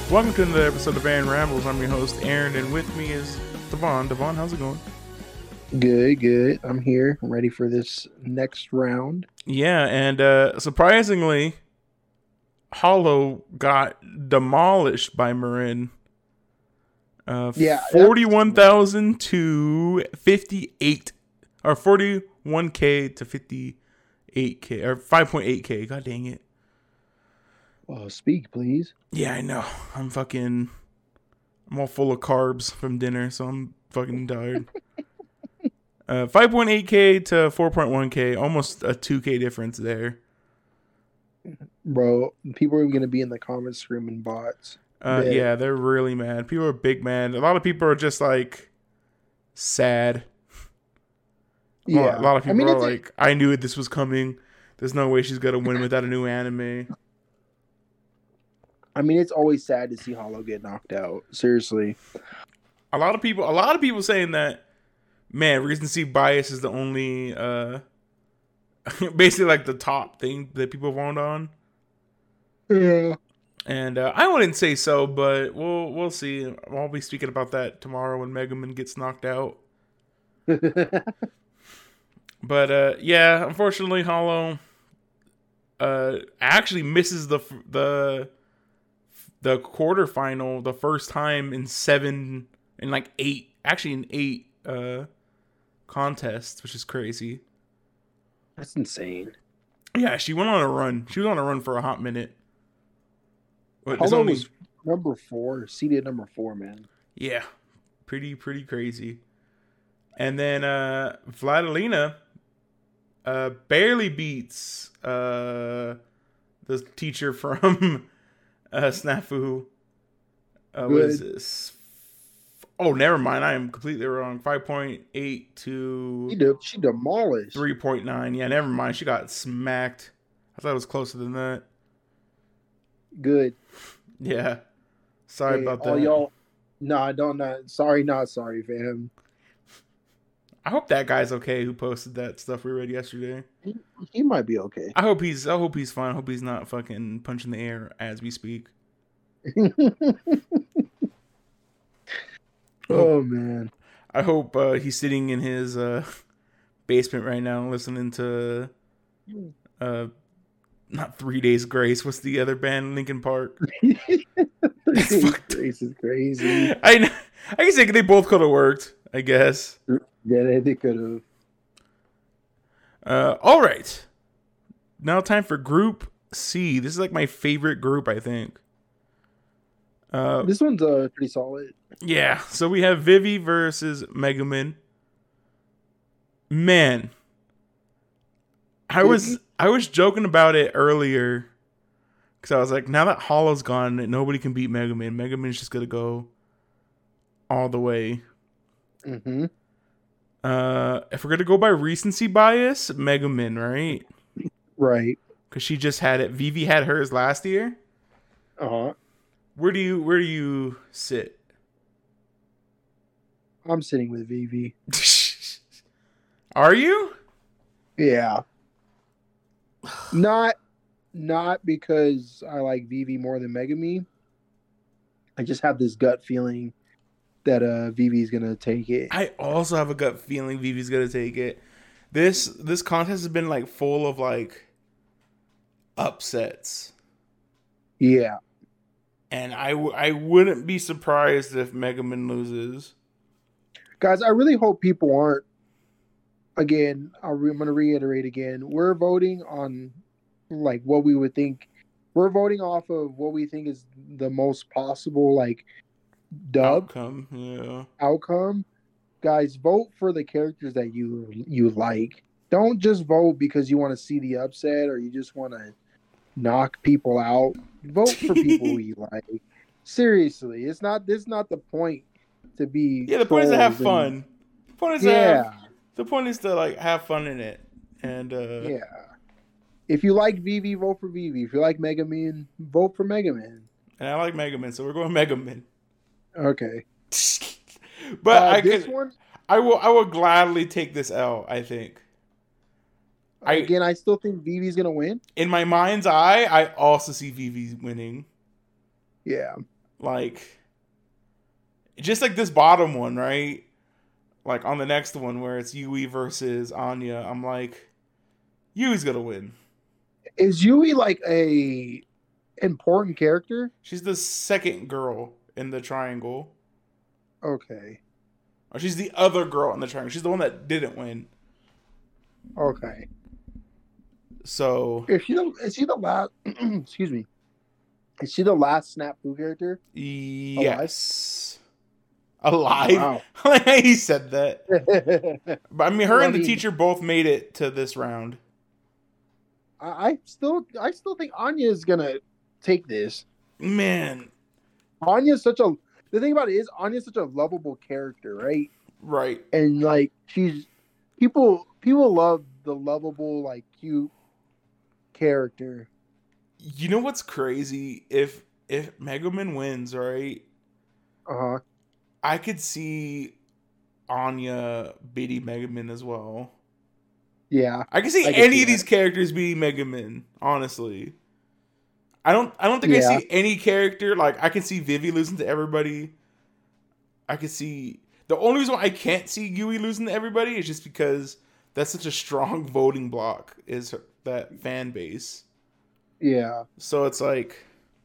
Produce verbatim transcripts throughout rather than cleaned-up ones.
Welcome to another episode of Aaron Rambles. I'm your host, Aaron, and with me is Devon. Devon, how's it going? Good, good. I'm here. I'm ready for this next round. Yeah, and uh, surprisingly, Hollow got demolished by Marin. Uh, yeah, forty-one thousand to fifty-eight, or forty-one K to fifty-eight K, or five point eight K. God dang it. Oh, speak, please. Yeah, I know. I'm fucking, I'm all full of carbs from dinner, so I'm fucking tired. uh, five point eight K to four point one K, almost a two K difference there. Bro, people are going to be in the comments screaming bots. Uh, yeah, they're really mad. People are big mad. A lot of people are just like sad. Yeah. A lot of people I mean, are like, a- I knew this was coming. There's no way she's going to win without a new anime. I mean, it's always sad to see Hollow get knocked out. Seriously. A lot of people, a lot of people saying that, man, recency bias is the only, uh, basically like the top thing that people vote on. Yeah. And uh, I wouldn't say so, but we'll we'll see. I'll be speaking about that tomorrow when Megaman gets knocked out. But uh, yeah, unfortunately, Hollow uh, actually misses the the the quarterfinal the first time in seven in like eight, actually in eight uh, contests, which is crazy. That's insane. Yeah, she went on a run. She was on a run for a hot minute. But Hollow only... was number four, seeded number four, man. Yeah, pretty pretty crazy. And then uh, Vladilena uh, barely beats uh, the teacher from uh, Snafu. Uh, what is this? Oh, never mind. I am completely wrong. five point eight to she, de- she demolished. three point nine. Yeah, never mind. She got smacked. I thought it was closer than that. Good. Yeah. Sorry hey, about that. All y'all. Nah, don't not. Sorry, not sorry, fam. I hope that guy's okay who posted that stuff we read yesterday. He, he might be okay. I hope he's I hope he's fine. I hope he's not fucking punching the air as we speak. Oh man. I hope uh, he's sitting in his uh, basement right now listening to uh not Three Days Grace. What's the other band? Linkin Park. Grace is crazy. I know. I guess they, they both could have worked, I guess. Yeah, they, they could have. Uh, all right. Now time for Group C. This is like my favorite group, I think. Uh, this one's uh, pretty solid. Yeah. So we have Vivi versus Megaman. Man. I was I was joking about it earlier because I was like, now that Hollow's gone, nobody can beat Megaman. Megaman's just gonna go all the way. Mm-hmm. Uh, if we're gonna go by recency bias, Megaman, right? Right. Because she just had it. Vivi had hers last year. Uh huh. Where do you where do you sit? I'm sitting with Vivi. Are you? Yeah. Not, not because I like Vivi more than Megami. I just have this gut feeling that uh Vivi's gonna take it. I also have a gut feeling Vivi's gonna take it. This this contest has been like full of like upsets. Yeah. And I, w- I wouldn't be surprised if Megaman loses. Guys, I really hope people aren't. Again, I'm going to reiterate again. We're voting on like what we would think. We're voting off of what we think is the most possible like dub outcome. Yeah. Outcome. Guys, vote for the characters that you you like. Don't just vote because you want to see the upset or you just want to knock people out. Vote for people who you like. Seriously, it's not. This is not the point to be. Yeah, the point is to have fun. The point is yeah. to have, the point is to like have fun in it, and uh, yeah. If you like Vivi, vote for Vivi. If you like Mega Man, vote for Mega Man. And I like Mega Man, so we're going Mega Man. Okay. But uh, I this could, one, I will, I will gladly take this L. I think. I, Again, I still think Vivi's gonna win. In my mind's eye, I also see Vivi winning. Yeah. Like, just like this bottom one, right? Like on the next one where it's Yui versus Anya, I'm like, Yui's gonna win. Is Yui like a important character? She's the second girl in the triangle. Okay. Or she's the other girl in the triangle. She's the one that didn't win. Okay. So Is she the is she the last excuse me. Is she the last Snafu character? yes. Alive? Wow. Alive? He said that. But I mean her Well, and the I mean- teacher both made it to this round. I, I still I still think Anya is gonna take this. Man. Anya's such a the thing about it is Anya's such a lovable character, right? Right. And like she's people people love the lovable, like cute character. You know what's crazy? If if Megumin wins, right? Uh-huh. I could see Anya beating Megumin as well. Yeah. I can see I can any see of these that. characters beating Megumin, honestly. I don't I don't think Yeah. I see any character like I can see Vivi losing to everybody. I could see the only reason why I can't see Yui losing to everybody is just because that's such a strong voting block is her, that fan base. Yeah. So it's like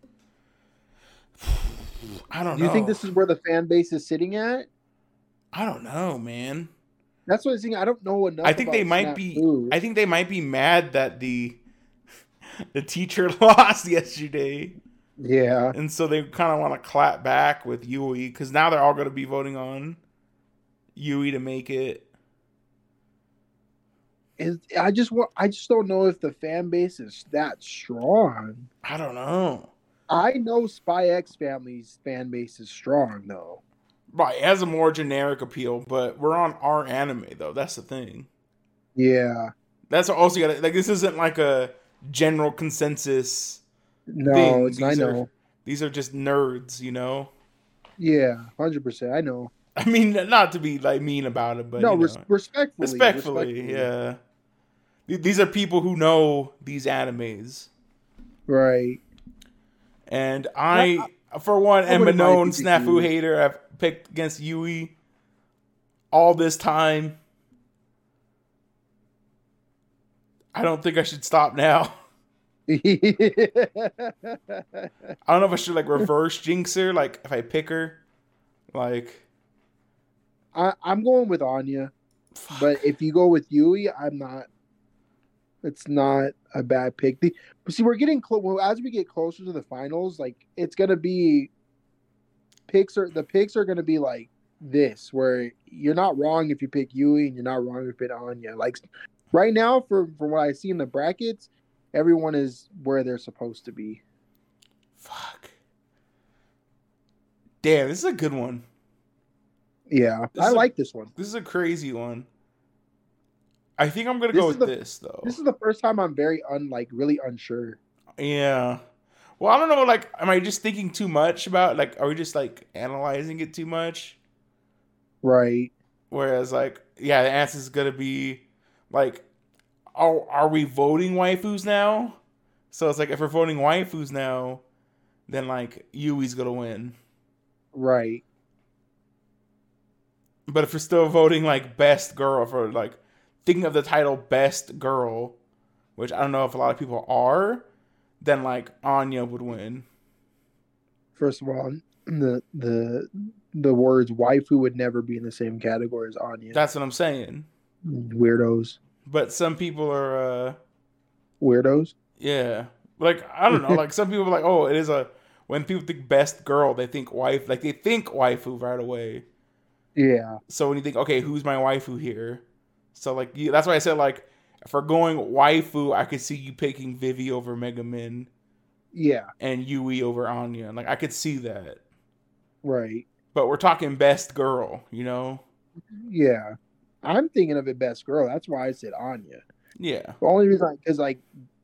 I don't Do you know. think this is where the fan base is sitting at? I don't know, man. That's what I'm saying. I don't know enough. I think they about might be Snafu. I think they might be mad that the the teacher lost yesterday. Yeah. And so they kind of want to clap back with Yui because now they're all going to be voting on Yui to make it. Is I just want I just don't know if the fan base is that strong. I don't know. I know Spy X Family's fan base is strong though. Right, it has a more generic appeal, but we're on our anime though. That's the thing. Yeah. That's also got like this isn't like a general consensus. No, thing. it's I These are- know. These are just nerds, you know. Yeah, hundred percent. I know. I mean, not to be like mean about it, but no, you know. res- respectfully, respectfully, yeah. Th- These are people who know these animes. Right. And I, for one, am a wouldn't mind known picking snafu Yui. hater. I've picked against Yui all this time. I don't think I should stop now. I don't know if I should like reverse jinx her, like if I pick her. Like, I, I'm going with Anya, fuck. but if you go with Yui, I'm not. It's not a bad pick. The, but see, we're getting close. Well, as we get closer to the finals, like it's gonna be picks are the picks are gonna be like this, where you're not wrong if you pick Yui and you're not wrong if you pick Anya. Like right now, for from what I see in the brackets, everyone is where they're supposed to be. Fuck. Damn, this is a good one. Yeah, This I is a- like this one. This is a crazy one. I think I'm gonna This go is with the- this though. This is the first time I'm very un like really unsure. Yeah. Well, I don't know. Like, am I just thinking too much about? Like, are we just like analyzing it too much? Right. Whereas, like, yeah, the answer is gonna be like, are are we voting waifus now? So it's like if we're voting waifus now, then like Yui's gonna win. Right. But if we're still voting like best girl for like thinking of the title best girl, which I don't know if a lot of people are, then like Anya would win. First of all, the the the words waifu would never be in the same category as Anya. That's what I'm saying. Weirdos. But some people are, uh Weirdos. yeah, like I don't know. Like some people are like, oh, it is a. When people think best girl, they think wife. Like they think waifu right away. Yeah. So when you think, okay, who's my waifu here? So like you, that's why I said like, if we're going waifu, I could see you picking Vivi over Megumin Yeah. and Yui over Anya. Like I could see that. Right. But we're talking best girl, you know? Yeah. I'm thinking of it best girl. That's why I said Anya. Yeah. The only reason, because like,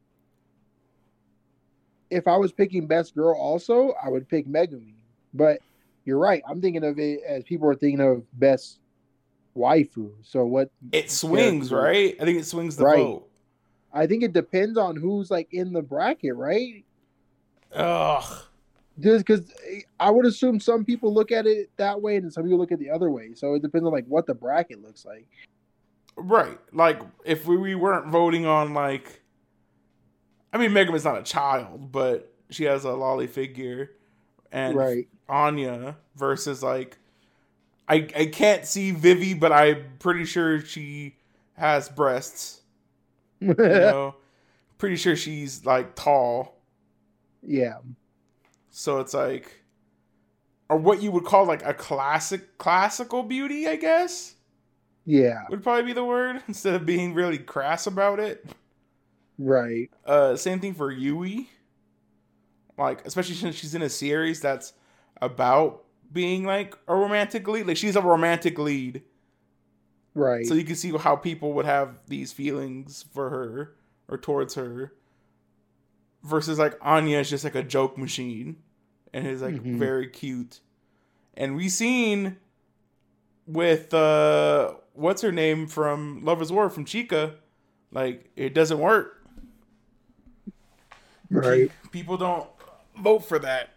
if I was picking best girl, also I would pick Megumi. But you're right. I'm thinking of it as people are thinking of best waifu. So what? It swings, character- right? I think it swings the Right. vote. I think it depends on who's like in the bracket, right? Ugh. Just because I would assume some people look at it that way and some people look at the other way. So it depends on like what the bracket looks like. Right. Like if we, we weren't voting on like, I mean, Megumin's not a child, but she has a lolly figure, and Right. Anya versus like, I I can't see Vivi, but I'm pretty sure she has breasts. You know, pretty sure she's like tall. Yeah. So it's like, or what you would call like a classic classical beauty, I guess. Yeah. Would probably be the word instead of being really crass about it. Right. Uh, same thing for Yui. Like, especially since she's in a series that's about being like a romantic lead. Like, she's a romantic lead. Right. So you can see how people would have these feelings for her or towards her. Versus like Anya is just like a joke machine. And is like mm-hmm. very cute. And we seen with uh what's her name from Love is War from Chica, like it doesn't work. Right. People don't vote for that.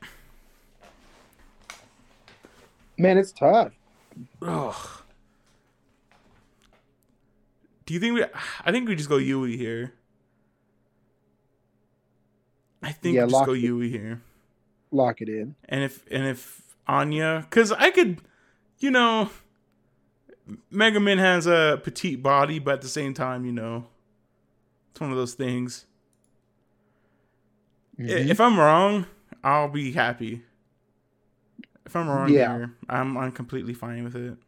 Man, it's tough. Ugh. Do you think we I think we just go Yui here. I think yeah, we just go it, Yui here. Lock it in. And if and if Anya, because I could, you know, Megumin has a petite body, but at the same time, you know, it's one of those things. Mm-hmm. If I'm wrong, I'll be happy. If I'm wrong yeah. here, I'm I'm completely fine with it.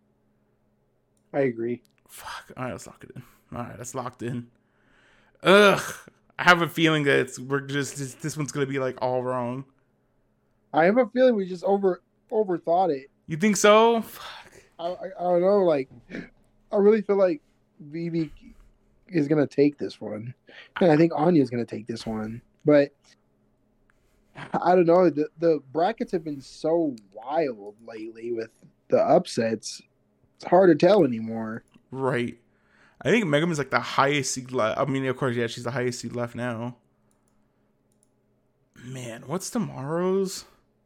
I agree. Fuck. All right, let's lock it in. All right, that's locked in. Ugh. I have a feeling that it's, we're just this, this one's gonna be like all wrong. I have a feeling we just over overthought it. You think so? Fuck. I, I I don't know. Like, I really feel like Vivi is gonna take this one, and I think Anya is gonna take this one. But I don't know. The the brackets have been so wild lately with the upsets. It's hard to tell anymore. Right. I think Megumin's like the highest seed left. I mean, of course, yeah, she's the highest seed left now. Man, what's tomorrow's?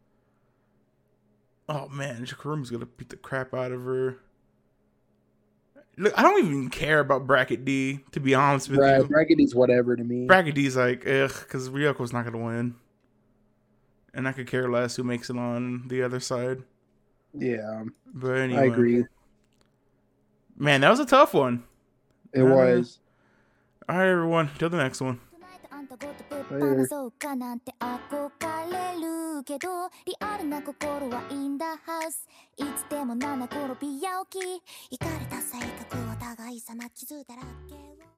Oh man, Jakurumi's gonna beat the crap out of her. Look, I don't even care about Bracket D, to be honest with right, you. Bracket D's whatever to me. Bracket D's like, ugh, because Ryoko's not gonna win. And I could care less who makes it on the other side. Yeah. But anyway. I agree. Man, that was a tough one. It uh, was. All right, everyone. Till the next one. Later. けどリアルな心はインダハウスいつでも七転び八起きイかれた性格お互い様傷だらけ